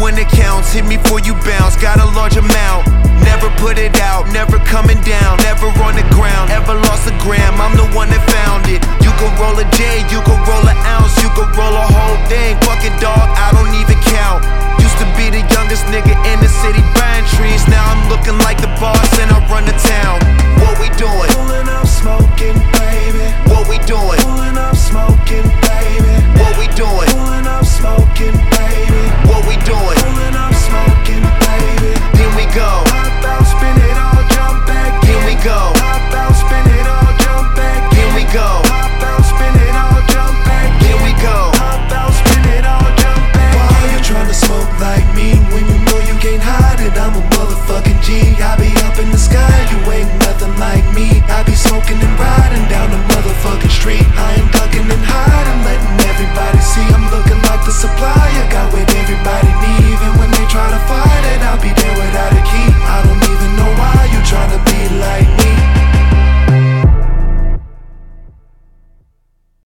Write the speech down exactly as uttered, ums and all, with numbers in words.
when it counts, hit me before you bounce, got a large amount. Never put it out, never coming down, never on the ground, ever lost a gram, I'm the one that found it. You can roll a J, you